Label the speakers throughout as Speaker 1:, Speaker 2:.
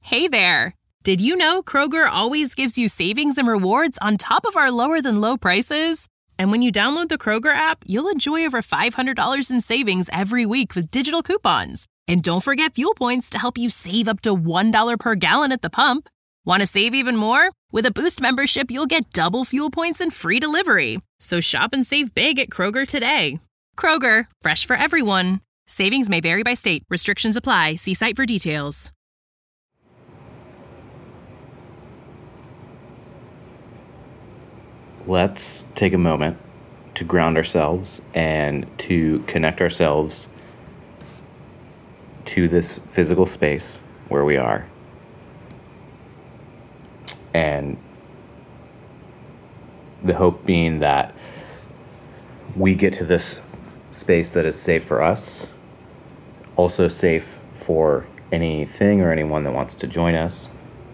Speaker 1: Hey there! Did you know Kroger always gives you savings and rewards on top of our lower-than-low prices? And when you download the Kroger app, you'll enjoy over $500 in savings every week with digital coupons. And don't forget fuel points to help you save up to $1 per gallon at the pump. Want to save even more? With a Boost membership, you'll get double fuel points and free delivery. So shop and save big at Kroger today. Kroger, fresh for everyone. Savings may vary by state. Restrictions apply. See site for details.
Speaker 2: Let's take a moment to ground ourselves and to connect ourselves to this physical space where we are. And the hope being that we get to this space that is safe for us, also safe for anything or anyone that wants to join us.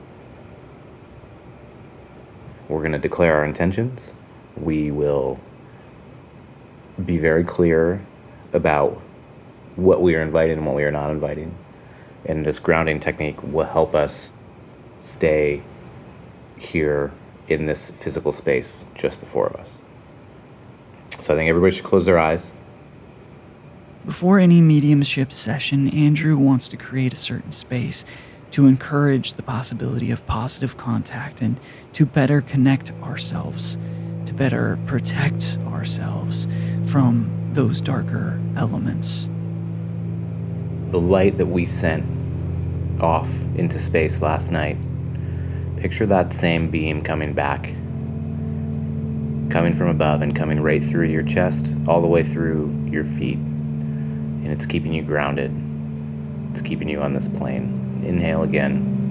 Speaker 2: We're going to declare our intentions. We will be very clear about what we are inviting and what we are not inviting. And this grounding technique will help us stay here in this physical space, just the four of us. So I think everybody should close their eyes.
Speaker 3: Before any mediumship session, Andrew wants to create a certain space to encourage the possibility of positive contact and to better connect ourselves, to better protect ourselves from those darker elements.
Speaker 2: The light that we sent off into space last night, picture that same beam coming back, coming from above and coming right through your chest, all the way through your feet. And it's keeping you grounded. It's keeping you on this plane. Inhale again.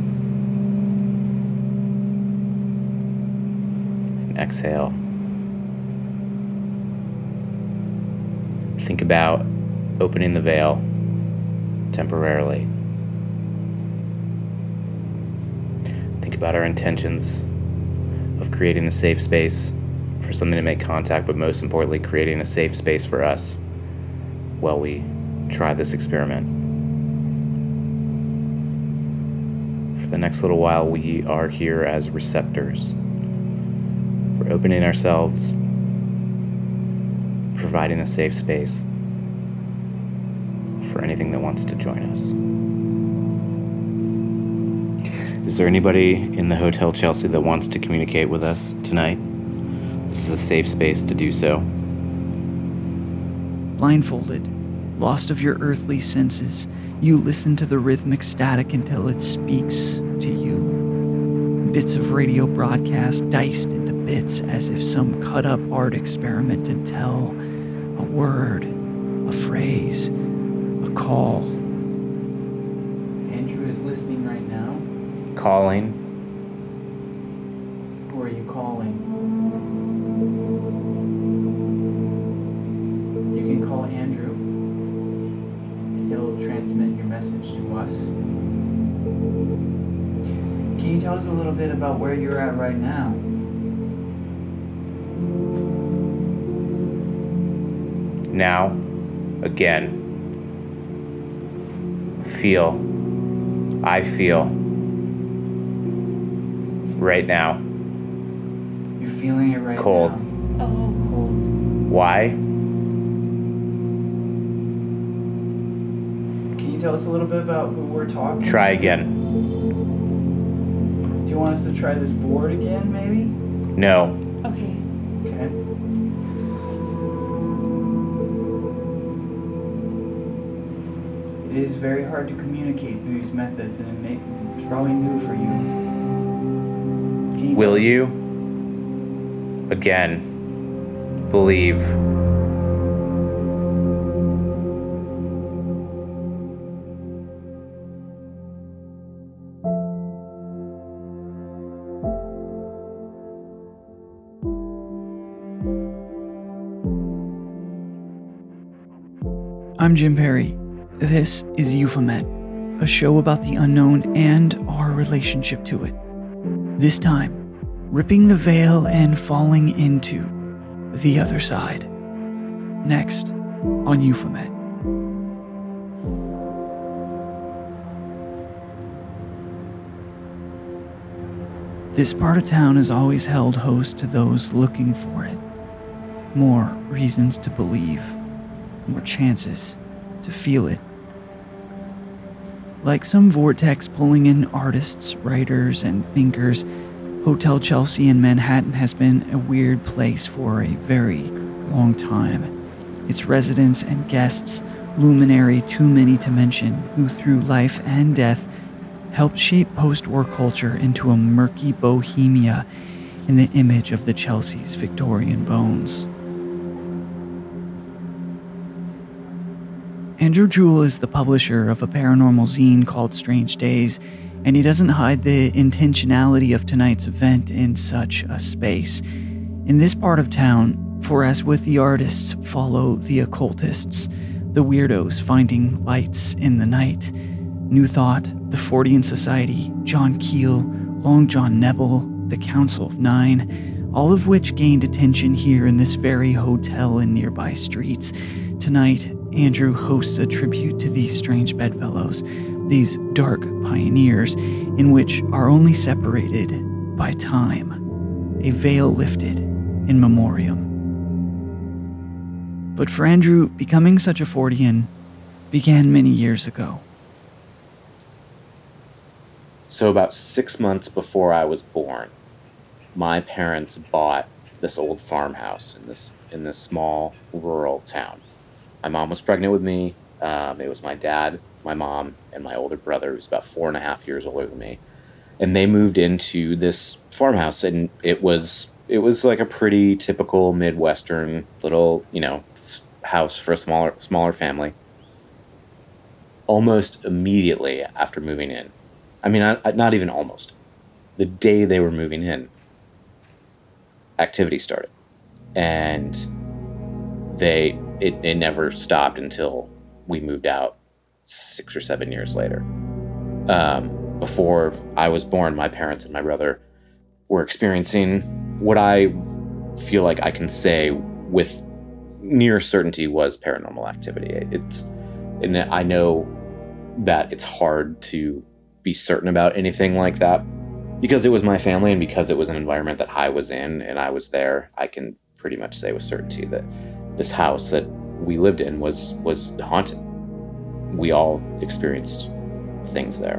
Speaker 2: And exhale. Think about opening the veil temporarily. Think about our intentions of creating a safe space for something to make contact, but most importantly, creating a safe space for us while we try this experiment. For the next little while, we are here as receptors. We're opening ourselves, providing a safe space for anything that wants to join us. Is there anybody in the Hotel Chelsea that wants to communicate with us tonight? This is a safe space to do so.
Speaker 3: Blindfolded, lost of your earthly senses, you listen to the rhythmic static until it speaks to you. Bits of radio broadcast diced into bits as if some cut-up art experiment to tell a word, a phrase, a call. Andrew is listening right now.
Speaker 2: Calling.
Speaker 3: Who are you calling? You can call Andrew. He'll transmit your message to us. Can you tell us a little bit about where you're at right now?
Speaker 2: Now, again, feel. I feel. Right now.
Speaker 3: You're feeling it right
Speaker 2: Cold.
Speaker 3: now. Oh, cold.
Speaker 2: Why?
Speaker 3: Can you tell us a little bit about who we're talking?
Speaker 2: Try again.
Speaker 3: Do you want us to try this board again, maybe?
Speaker 2: No.
Speaker 4: Okay.
Speaker 3: Okay. It is very hard to communicate through these methods, and it's probably new for you.
Speaker 2: Will you? Again. Believe.
Speaker 3: I'm Jim Perry. This is Euphomet, a show about the unknown and our relationship to it. This time, ripping the veil and falling into the other side. Next on Euphomet. This part of town has always held host to those looking for it. More reasons to believe, more chances to feel it. Like some vortex pulling in artists, writers, and thinkers, Hotel Chelsea in Manhattan has been a weird place for a very long time. Its residents and guests, luminary too many to mention, who through life and death helped shape post-war culture into a murky bohemia in the image of the Chelsea's Victorian bones. Andrew Jewell is the publisher of a paranormal zine called Strange Days, and he doesn't hide the intentionality of tonight's event in such a space. In this part of town, for as with the artists follow the occultists, the weirdos finding lights in the night. New Thought, the Fortean Society, John Keel, Long John Nebel, the Council of Nine, all of which gained attention here in this very hotel and nearby streets. Tonight, Andrew hosts a tribute to these strange bedfellows, these dark pioneers, in which are only separated by time, a veil lifted in memoriam. But for Andrew, becoming such a Fortean began many years ago.
Speaker 2: So about 6 months before I was born, my parents bought this old farmhouse in this small rural town. My mom was pregnant with me. It was my dad, my mom, and my older brother, who was about 4.5 years older than me. And they moved into this farmhouse, and it was like a pretty typical Midwestern little, house for a smaller family. Almost immediately after moving in, not even almost, the day they were moving in, activity started. And it never stopped until we moved out 6 or 7 years later. Before I was born, my parents and my brother were experiencing what I feel like I can say with near certainty was paranormal activity. And I know that it's hard to be certain about anything like that because it was my family and because it was an environment that I was in and I was there. I can pretty much say with certainty that this house that we lived in was haunted. We all experienced things there.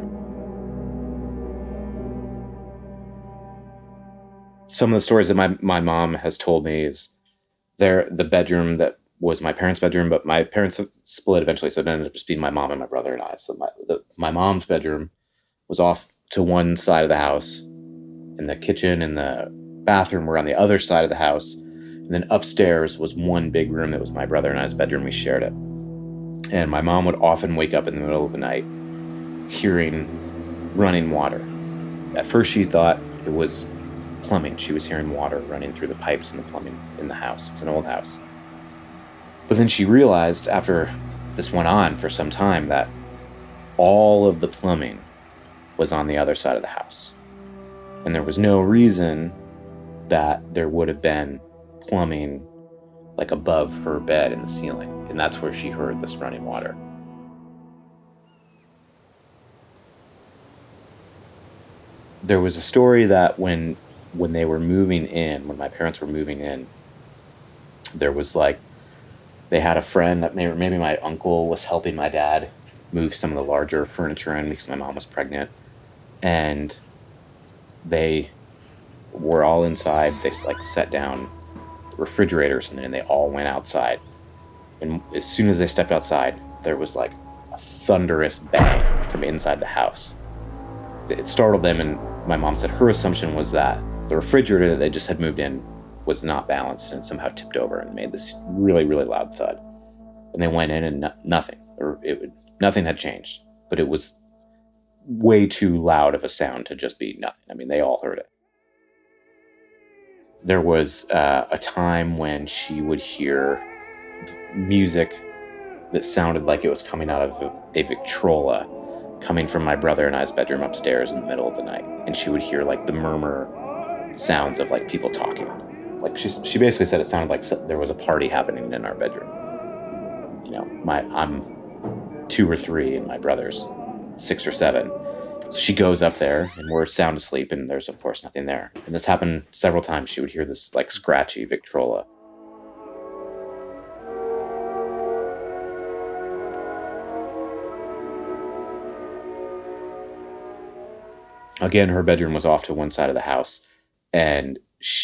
Speaker 2: Some of the stories that my mom has told me is the bedroom that was my parents' bedroom, but my parents split eventually, so it ended up just being my mom and my brother and I. So my mom's bedroom was off to one side of the house, and the kitchen and the bathroom were on the other side of the house. And then upstairs was one big room that was my brother and I's bedroom. We shared it. And my mom would often wake up in the middle of the night hearing running water. At first she thought it was plumbing. She was hearing water running through the pipes and the plumbing in the house. It was an old house. But then she realized after this went on for some time that all of the plumbing was on the other side of the house. And there was no reason that there would have been plumbing like above her bed in the ceiling. And that's where she heard this running water. There was a story that when they were moving in, when my parents were moving in, there was they had a friend that maybe my uncle was helping my dad move some of the larger furniture in because my mom was pregnant. And they were all inside. They set down refrigerators and then they all went outside. And as soon as they stepped outside, there was a thunderous bang from inside the house. It startled them, and my mom said her assumption was that the refrigerator that they just had moved in was not balanced and somehow tipped over and made this really, really loud thud. And they went in and nothing had changed, but it was way too loud of a sound to just be nothing. They all heard it. There was a time when she would hear music that sounded like it was coming out of a Victrola coming from my brother and I's bedroom upstairs in the middle of the night. And she would hear the murmur sounds of she talking. She basically said it sounded like there was a party happening in our bedroom. I'm 2 or 3 and my brother's 6 or 7. So she goes up there, and we're sound asleep, and there's, of course, nothing there. And this happened several times. She would hear this, like, scratchy Victrola. Again, her bedroom was off to one side of the house, and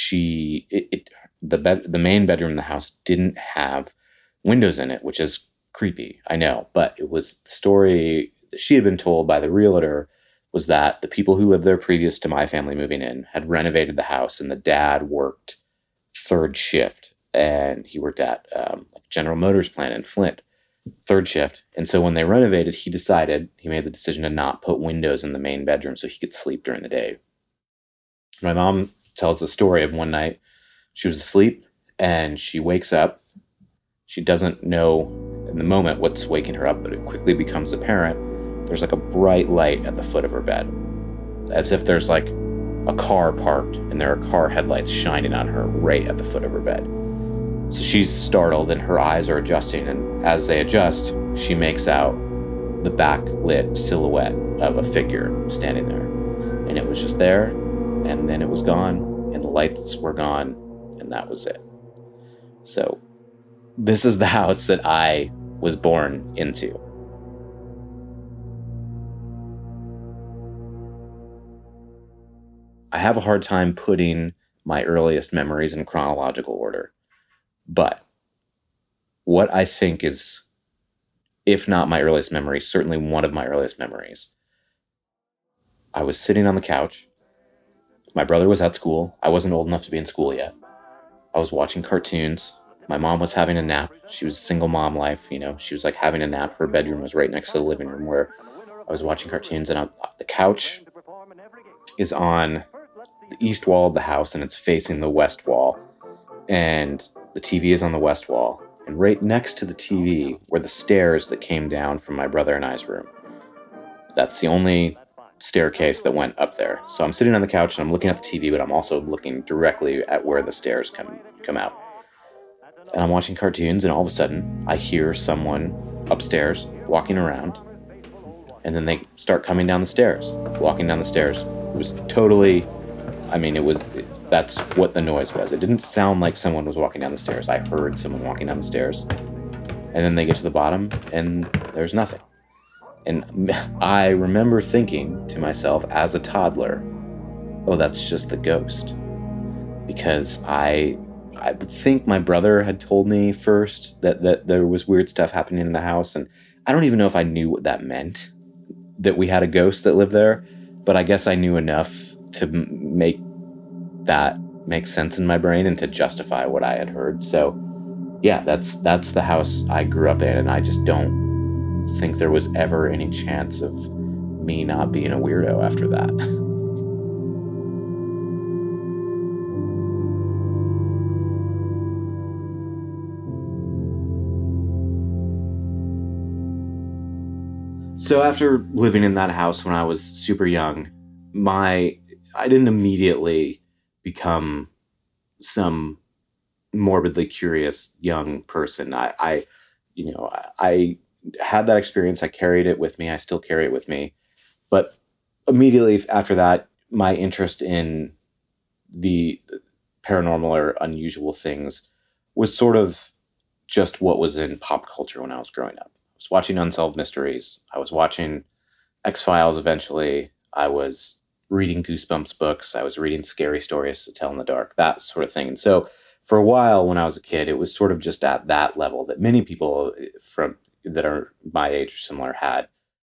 Speaker 2: the main bedroom in the house didn't have windows in it, which is creepy, I know, but it was the story that she had been told by the realtor was that the people who lived there previous to my family moving in had renovated the house, and the dad worked third shift, and he worked at General Motors plant in Flint, third shift. And so when they renovated, he made the decision to not put windows in the main bedroom so he could sleep during the day. My mom tells the story of one night she was asleep and she wakes up. She doesn't know in the moment what's waking her up, but it quickly becomes apparent. There's like a bright light at the foot of her bed, as if there's like a car parked and there are car headlights shining on her right at the foot of her bed. So she's startled and her eyes are adjusting, and as they adjust, she makes out the backlit silhouette of a figure standing there. And it was just there, and then it was gone, and the lights were gone, and that was it. So this is the house that I was born into. I have a hard time putting my earliest memories in chronological order. But what I think is, if not my earliest memory, certainly one of my earliest memories, I was sitting on the couch. My brother was at school. I wasn't old enough to be in school yet. I was watching cartoons. My mom was having a nap. She was single mom life, She was like having a nap. Her bedroom was right next to the living room where I was watching cartoons. And the couch is on the east wall of the house, and it's facing the west wall. And the TV is on the west wall, and right next to the TV were the stairs that came down from my brother and I's room. That's the only staircase that went up there. So I'm sitting on the couch and I'm looking at the TV, but I'm also looking directly at where the stairs come out. And I'm watching cartoons, and all of a sudden I hear someone upstairs walking around, and then they start coming down the stairs, walking down the stairs. It was totally, that's what the noise was. It didn't sound like someone was walking down the stairs. I heard someone walking down the stairs. And then they get to the bottom and there's nothing. And I remember thinking to myself as a toddler, oh, that's just the ghost. Because I would think my brother had told me first that there was weird stuff happening in the house. And I don't even know if I knew what that meant, that we had a ghost that lived there. But I guess I knew enough to make that make sense in my brain and to justify what I had heard. So yeah, that's the house I grew up in, and I just don't think there was ever any chance of me not being a weirdo after that. So after living in that house when I was super young, I didn't immediately become some morbidly curious young person. I had that experience. I carried it with me. I still carry it with me. But immediately after that, my interest in the paranormal or unusual things was sort of just what was in pop culture when I was growing up. I was watching Unsolved Mysteries. I was watching X-Files eventually. I was reading Goosebumps books. I was reading scary stories to tell in the dark, that sort of thing. And so for a while when I was a kid, it was sort of just at that level that many people that are my age or similar had.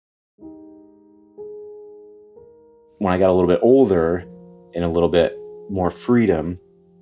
Speaker 2: When I got a little bit older and a little bit more freedom,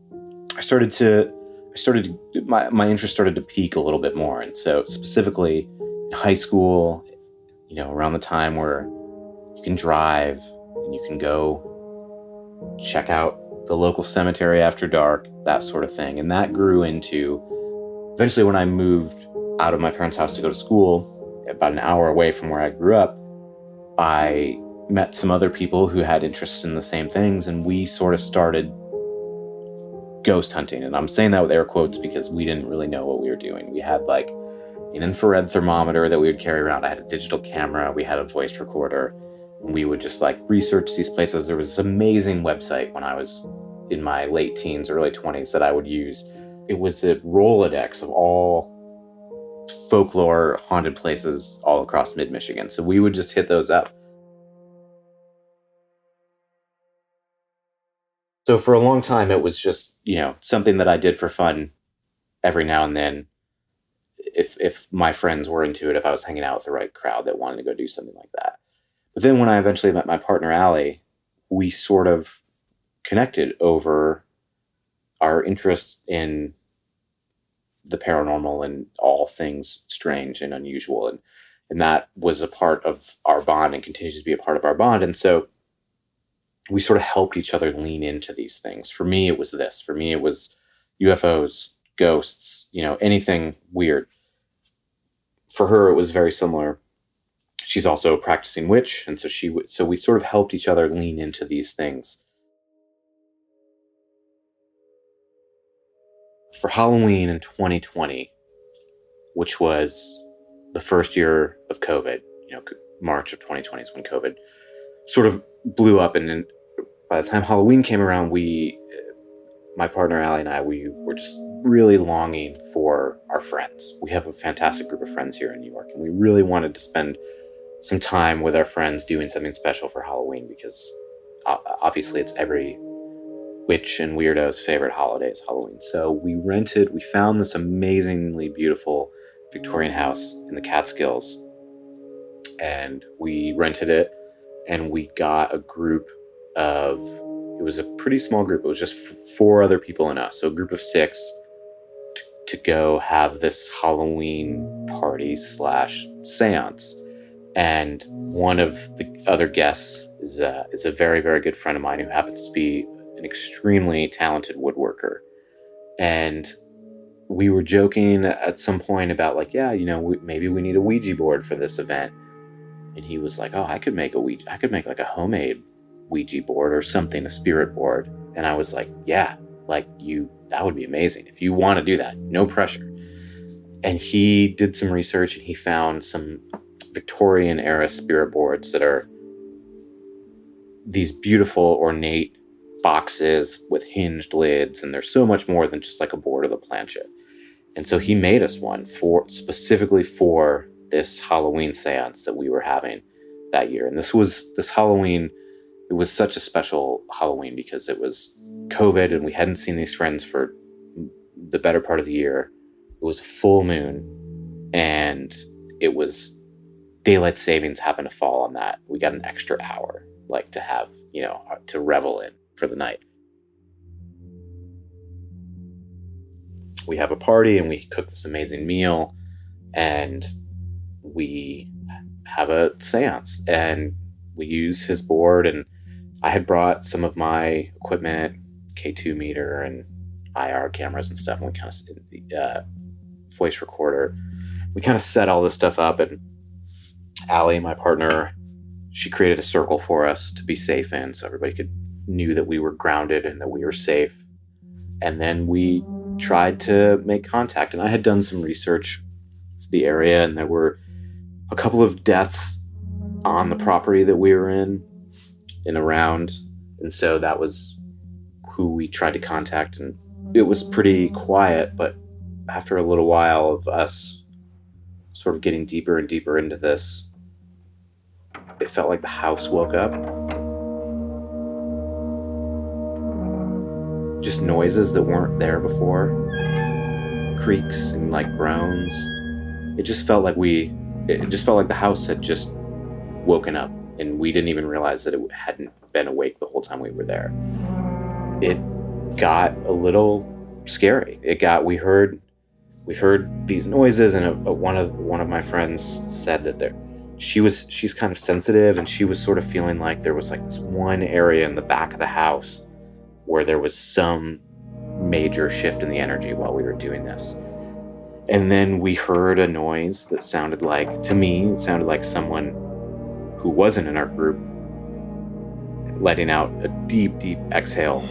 Speaker 2: my interest started to peak a little bit more. And so specifically in high school, around the time where you can drive and you can go check out the local cemetery after dark, that sort of thing. And that grew into, eventually when I moved out of my parents' house to go to school, about an hour away from where I grew up, I met some other people who had interests in the same things, and we sort of started ghost hunting. And I'm saying that with air quotes because we didn't really know what we were doing. We had like an infrared thermometer that we would carry around. I had a digital camera. We had a voice recorder. We would just like research these places. There was this amazing website when I was in my late teens, early 20s that I would use. It was a Rolodex of all folklore haunted places all across mid-Michigan. So we would just hit those up. So for a long time, it was just, something that I did for fun every now and then. If my friends were into it, if I was hanging out with the right crowd that wanted to go do something like that. But then when I eventually met my partner, Allie, we sort of connected over our interest in the paranormal and all things strange and unusual. And that was a part of our bond and continues to be a part of our bond. And so we sort of helped each other lean into these things. For me, it was this. For me, it was UFOs, ghosts, anything weird. For her, it was very similar. She's also a practicing witch. And so we sort of helped each other lean into these things. For Halloween in 2020, which was the first year of COVID, March of 2020 is when COVID sort of blew up. And then by the time Halloween came around, my partner, Allie, and I, we were just really longing for our friends. We have a fantastic group of friends here in New York, and we really wanted to spend some time with our friends doing something special for Halloween because obviously it's every witch and weirdo's favorite holiday is Halloween. So we found this amazingly beautiful Victorian house in the Catskills, and we rented it, and we got a group of, it was a pretty small group. It was just 4 other people and us. So a group of 6 to go have this Halloween party / seance. And one of the other guests is a very, very good friend of mine who happens to be an extremely talented woodworker. And we were joking at some point about maybe we need a Ouija board for this event. And he was like, oh, I could make like a homemade Ouija board or something, a spirit board. And I was like, yeah, that would be amazing. If you want to do that, no pressure. And he did some research and he found some Victorian era spirit boards that are these beautiful ornate boxes with hinged lids, and they're so much more than just like a board or the planchette. And so he made us one specifically for this Halloween seance that we were having that year. And this Halloween, it was such a special Halloween because it was COVID and we hadn't seen these friends for the better part of the year. It was a full moon, and it was daylight savings happened to fall on that. We got an extra hour to have, to revel in for the night. We have a party and we cook this amazing meal, and we have a seance, and we use his board. And I had brought some of my equipment, K2 meter and IR cameras and stuff, and we kind of voice recorder. We kind of set all this stuff up, and Allie, my partner, she created a circle for us to be safe in, so everybody knew that we were grounded and that we were safe. And then we tried to make contact, and I had done some research for the area, and there were a couple of deaths on the property that we were in and around, and so that was who we tried to contact. And it was pretty quiet, but after a little while of us sort of getting deeper and deeper into this, it felt like the house woke up. Just noises that weren't there before, creaks and groans. It just felt like the house had just woken up, and we didn't even realize that it hadn't been awake the whole time we were there. It got a little scary. We heard these noises, and one of my friends said that she's kind of sensitive, and she was sort of feeling like there was this one area in the back of the house where there was some major shift in the energy while we were doing this. And then we heard a noise that sounded like someone who wasn't in our group letting out a deep, deep exhale.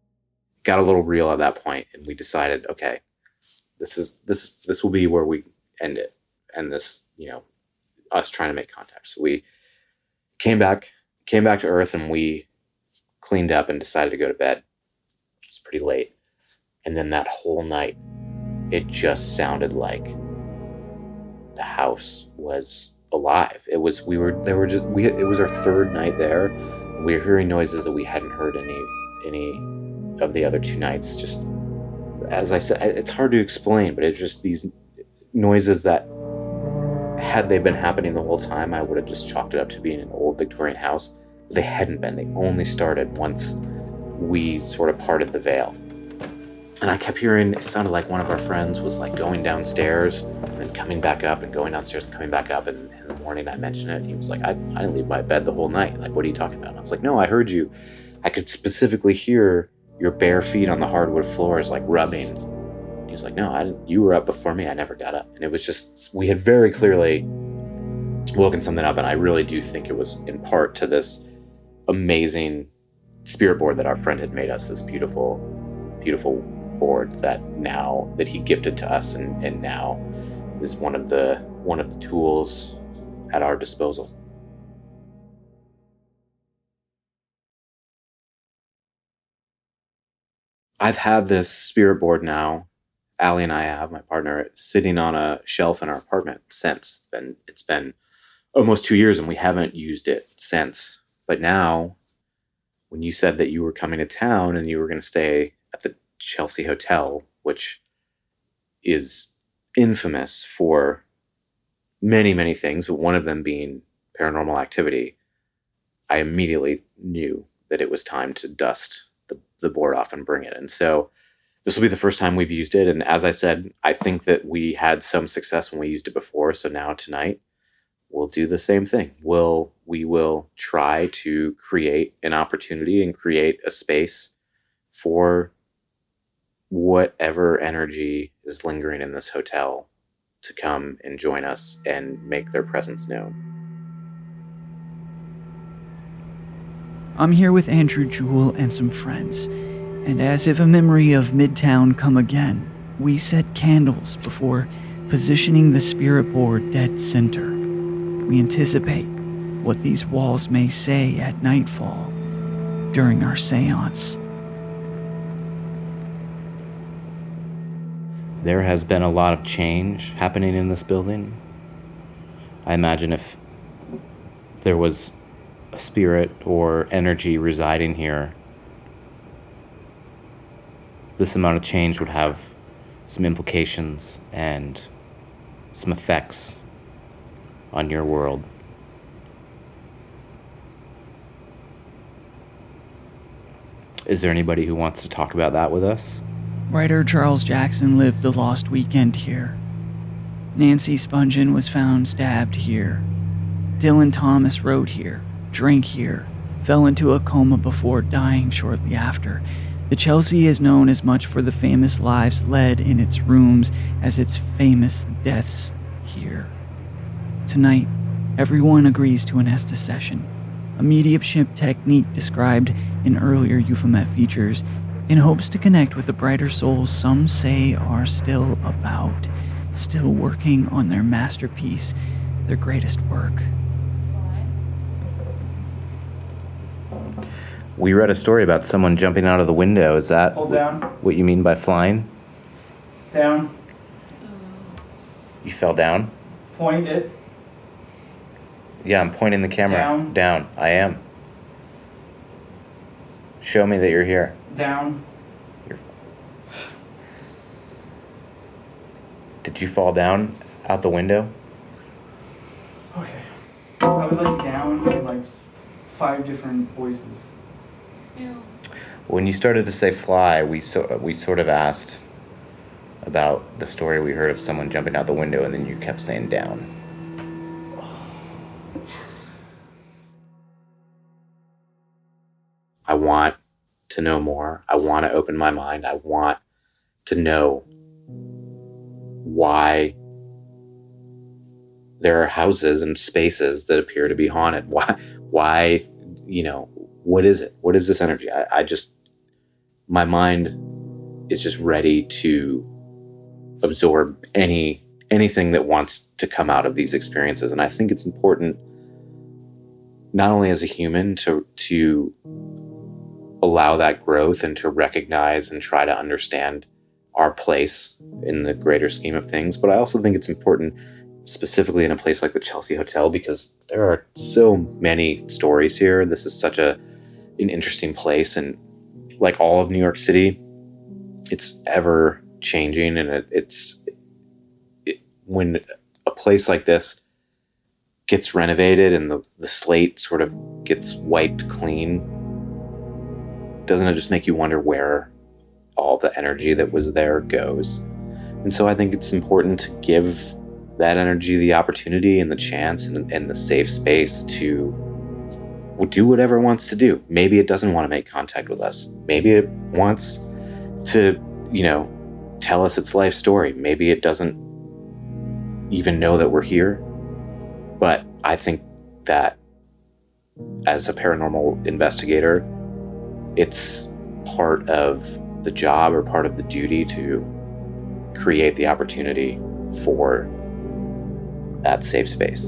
Speaker 2: Got a little real at that point, and we decided, okay, this will be where we end this, us trying to make contact. So we came back to Earth, and we cleaned up and decided to go to bed. It was pretty late. And then that whole night, it just sounded like the house was alive. It was our third night there. We were hearing noises that we hadn't heard any of the other 2 nights. Just, as I said, it's hard to explain, but it's just these noises that, had they been happening the whole time, I would have just chalked it up to being an old Victorian house. They hadn't been. They only started once we sort of parted the veil. And I kept hearing, it sounded like one of our friends was like going downstairs and then coming back up and going downstairs and coming back up. And in the morning I mentioned it. He was like, I didn't leave my bed the whole night. Like, what are you talking about? And I was like, no, I heard you. I could specifically hear your bare feet on the hardwood floors, like rubbing. He was like, no, you were up before me. I never got up. And it was just, we had very clearly woken something up. And I really do think it was in part to this amazing spirit board that our friend had made us, this beautiful, beautiful board that he gifted to us, and now is one of the tools at our disposal. I've had this spirit board now, Allie and I have, my partner, sitting on a shelf in our apartment since. It's been almost 2 years and we haven't used it since. But now, when you said that you were coming to town and you were going to stay at the Chelsea Hotel, which is infamous for many, many things, but one of them being paranormal activity, I immediately knew that it was time to dust the board off and bring it. And so this will be the first time we've used it. And as I said, I think that we had some success when we used it before. So now tonight, we'll do the same thing. We will try to create an opportunity and create a space for whatever energy is lingering in this hotel to come and join us and make their presence known.
Speaker 3: I'm here with Andrew Jewell and some friends, and as if a memory of Midtown come again, we set candles before positioning the spirit board dead center. We anticipate what these walls may say at nightfall during our seance.
Speaker 2: There has been a lot of change happening in this building. I imagine if there was a spirit or energy residing here, this amount of change would have some implications and some effects on your world. Is there anybody who wants to talk about that with us?
Speaker 3: Writer Charles Jackson lived the lost weekend here. Nancy Spungen was found stabbed here. Dylan Thomas wrote here, drank here, fell into a coma before dying shortly after. The Chelsea is known as much for the famous lives led in its rooms as its famous deaths here. Tonight, everyone agrees to an Estes session, a mediumship technique described in earlier Euphomet features, in hopes to connect with the brighter souls some say are still about, still working on their masterpiece, their greatest work.
Speaker 2: We read a story about someone jumping out of the window. Is that
Speaker 3: Hold down.
Speaker 2: What you mean by flying?
Speaker 3: Down.
Speaker 2: You fell down?
Speaker 3: Point it.
Speaker 2: Yeah, I'm pointing the camera.
Speaker 3: Down.
Speaker 2: Down. I am. Show me that you're here.
Speaker 3: Down.
Speaker 2: Did you fall down out the window?
Speaker 3: Okay. I was down in 5 different voices.
Speaker 4: Ew.
Speaker 2: When you started to say fly, we sort of asked about the story we heard of someone jumping out the window, and then you kept saying down. I want to know more. I want to open my mind. I want to know why there are houses and spaces that appear to be haunted. Why, what is it? What is this energy? My mind is just ready to absorb any anything that wants to come out of these experiences. And I think it's important, not only as a human, to allow that growth and to recognize and try to understand our place in the greater scheme of things. But I also think it's important, specifically in a place like the Chelsea Hotel, because there are so many stories here. This is such an interesting place. And like all of New York City, it's ever changing. And when a place like this gets renovated and the slate sort of gets wiped clean, doesn't it just make you wonder where all the energy that was there goes? And so I think it's important to give that energy the opportunity and the chance and the safe space to do whatever it wants to do. Maybe it doesn't want to make contact with us. Maybe it wants to, tell us its life story. Maybe it doesn't even know that we're here. But I think that as a paranormal investigator, it's part of the job or part of the duty to create the opportunity for that safe space.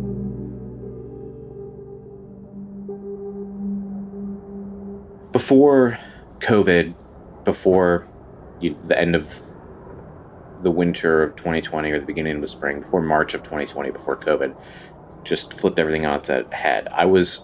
Speaker 2: Before COVID, before the end of the winter of 2020 or the beginning of the spring, before March of 2020, before COVID just flipped everything on its head, I was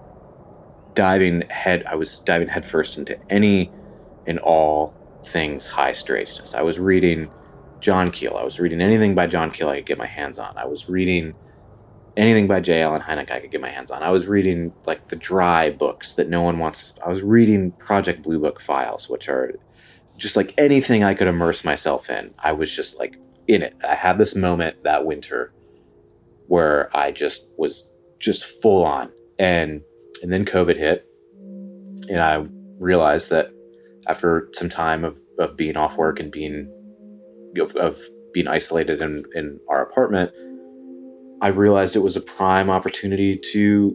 Speaker 2: diving headfirst into any and all things high strangeness. I was reading John Keel. I was reading anything by John Keel I could get my hands on. I was reading anything by J. Allen Hynek I could get my hands on. I was reading like the dry books that no one wants to... I was reading Project Blue Book files, which are just like anything I could immerse myself in. I was just like in it. I had this moment that winter where I just was just full on. And then COVID hit, and I realized that after some time of being off work and being isolated in our apartment, I realized it was a prime opportunity to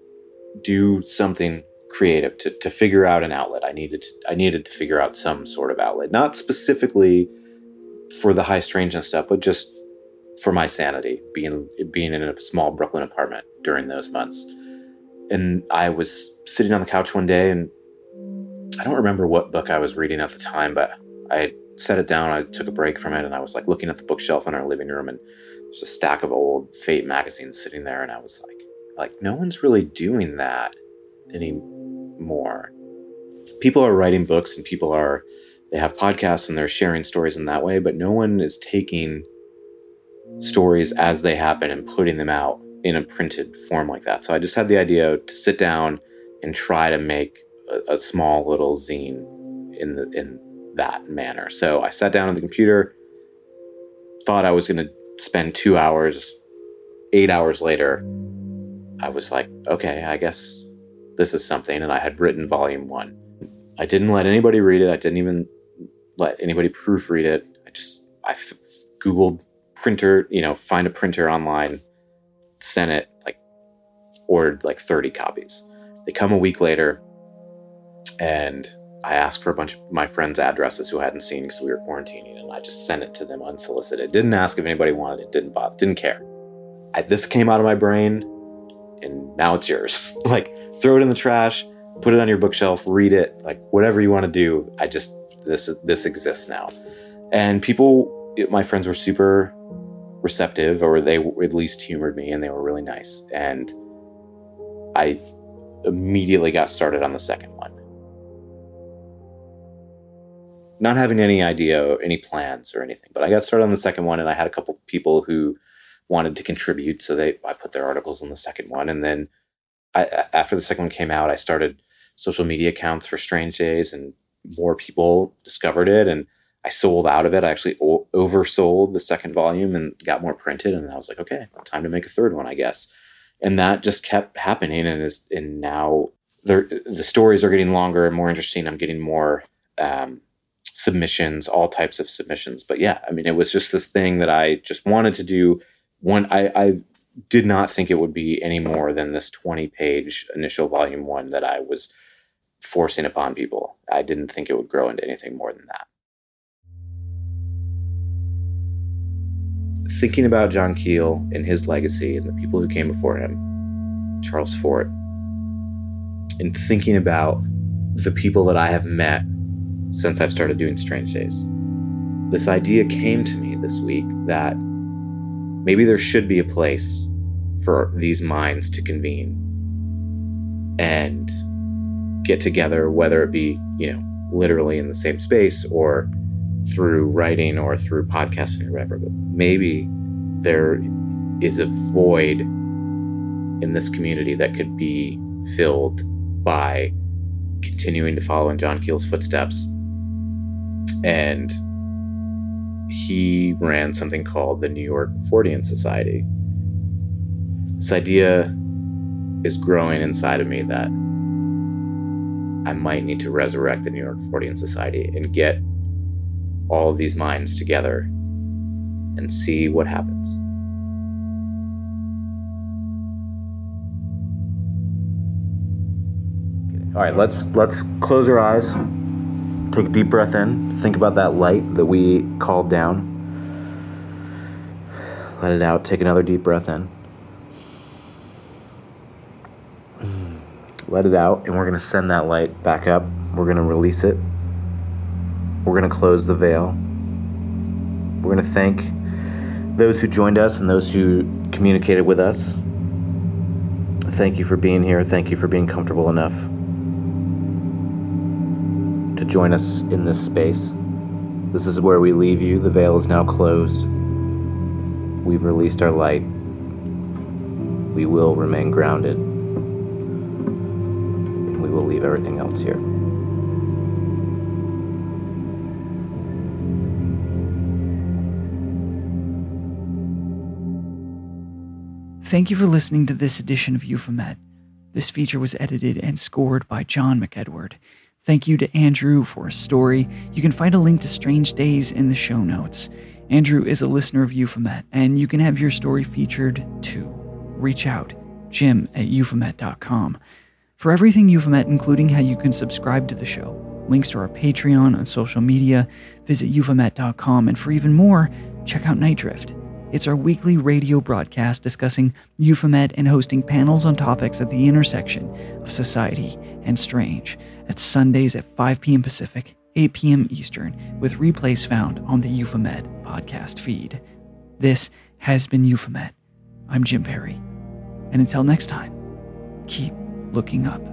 Speaker 2: do something creative, to figure out an outlet. I needed to figure out some sort of outlet, not specifically for the high strangeness stuff, but just for my sanity, being in a small Brooklyn apartment during those months. And I was sitting on the couch one day, and I don't remember what book I was reading at the time, but I set it down. I took a break from it, and I was like looking at the bookshelf in our living room, and there's a stack of old Fate magazines sitting there, and I was like, no one's really doing that anymore. People are writing books, and they have podcasts, and they're sharing stories in that way, but no one is taking stories as they happen and putting them out in a printed form like that. So I just had the idea to sit down and try to make a small little zine in that manner. So I sat down on the computer, thought I was going to spend 2 hours. 8 hours later, I was like, okay, I guess this is something. And I had written volume 1. I didn't let anybody read it. I didn't even let anybody proofread it. I Googled printer, find a printer online, sent it, ordered 30 copies. They come a week later, and I asked for a bunch of my friends' addresses who I hadn't seen because we were quarantining, and I just sent it to them unsolicited. Didn't ask if anybody wanted it, didn't bother, didn't care. This came out of my brain, and now it's yours. Throw it in the trash, put it on your bookshelf, read it, whatever you want to do. This exists now. And my friends were super receptive, or they at least humored me, and they were really nice. And I immediately got started on the second one. Not having any idea or any plans or anything, but I got started on the second one, and I had a couple people who wanted to contribute, so I put their articles on the second one. And then after the second one came out, I started social media accounts for Strange Days, and more people discovered it, and I sold out of it. I actually oversold the second volume and got more printed. And I was like, okay, time to make a third one, I guess. And that just kept happening. And now the stories are getting longer and more interesting. I'm getting more submissions, all types of submissions. But yeah, it was just this thing that I just wanted to do. I did not think it would be any more than this 20-page initial volume 1 that I was forcing upon people. I didn't think it would grow into anything more than that. thinking about John Keel and his legacy and the people who came before him, Charles Fort, and thinking about the people that I have met since I've started doing Strange Days, this idea came to me this week that maybe there should be a place for these minds to convene and get together, whether it be, literally in the same space or through writing or through podcasting or whatever. But maybe there is a void in this community that could be filled by continuing to follow in John Keel's footsteps. And he ran something called the New York Fortean Society. This idea is growing inside of me that I might need to resurrect the New York Fortean Society and get all of these minds together and see what happens. All right, let's close our eyes. Take a deep breath in. Think about that light that we called down. Let it out. Take another deep breath in. Let it out, and we're going to send that light back up. We're going to release it. We're going to close the veil. We're going to thank those who joined us and those who communicated with us. Thank you for being here. Thank you for being comfortable enough to join us in this space. This is where we leave you. The veil is now closed. We've released our light. We will remain grounded. And we will leave everything else here.
Speaker 3: Thank you for listening to this edition of Euphomet. This feature was edited and scored by John McEdward. Thank you to Andrew for his story. You can find a link to Strange Days in the show notes. Andrew is a listener of Euphomet, and you can have your story featured too. Reach out, jim@euphomet.com. For everything Euphomet, including how you can subscribe to the show, links to our Patreon and social media, visit euphomet.com, and for even more, check out Night Drift. It's our weekly radio broadcast discussing Euphomet and hosting panels on topics at the intersection of society and strange. That's Sundays at 5 p.m. Pacific, 8 p.m. Eastern, with replays found on the Euphomet podcast feed. This has been Euphomet. I'm Jim Perry. And until next time, keep looking up.